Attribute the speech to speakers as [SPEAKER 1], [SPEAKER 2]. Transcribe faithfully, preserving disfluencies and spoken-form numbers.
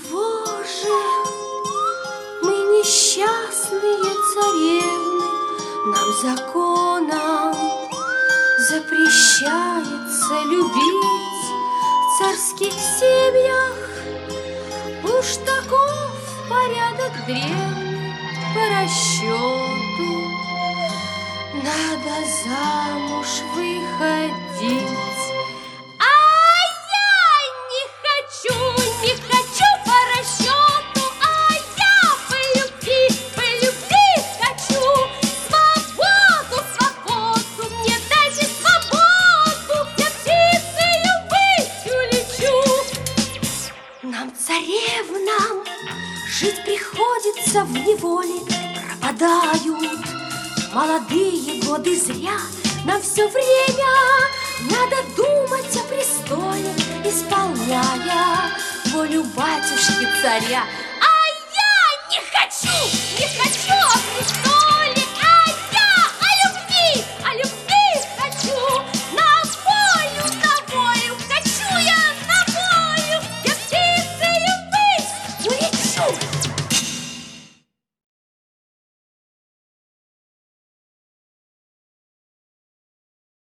[SPEAKER 1] Отчего же мы несчастные царевны, нам законом запрещается любить в царских семьях? Уж таков порядок древний по расчету. Надо замуж выходить. Царевнам жить приходится в неволе, пропадают молодые годы зря. Нам все время надо думать о престоле, исполняя волю батюшки царя.